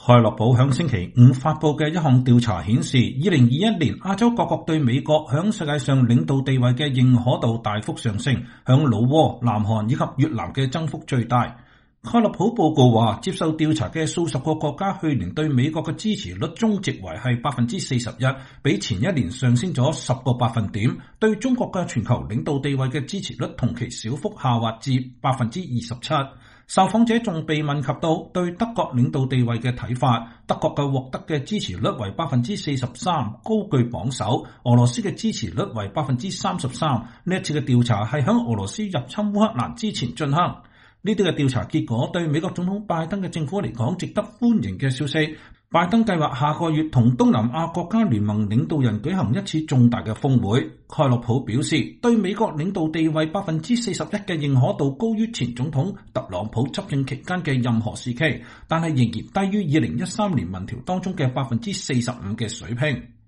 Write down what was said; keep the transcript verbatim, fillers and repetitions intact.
蓋洛普響星期五發佈嘅一項調查顯示，二零二一年亞洲各國對美國響世界上領導地位嘅認可度大幅上升，響老撾、南韓以及越南嘅增幅最大。蓋洛普報告話，接受調查嘅數十個國家去年對美國嘅支持率中值為係百分之四十一，比前一年上升咗十個百分點。對中國嘅全球領導地位嘅支持率同期小幅下滑至百分之二十七。受訪者仲被問及到對德國領導地位嘅睇法，德國嘅獲得嘅支持率為百分之四十三，高居榜首。俄羅斯嘅支持率為百分之三十三。呢一次嘅調查係響俄羅斯入侵烏克蘭之前進行。呢啲嘅調查結果對美國總統拜登嘅政府嚟講值得歡迎嘅消息。拜登計劃下個月同東南亞國家聯盟領導人舉行一次重大嘅峰會。蓋洛普表示，對美國領導地位百分之四十一嘅認可度高於前總統特朗普執政期間嘅任何時期，但係仍然低於二零一三年民調當中嘅百分之四十五嘅水平。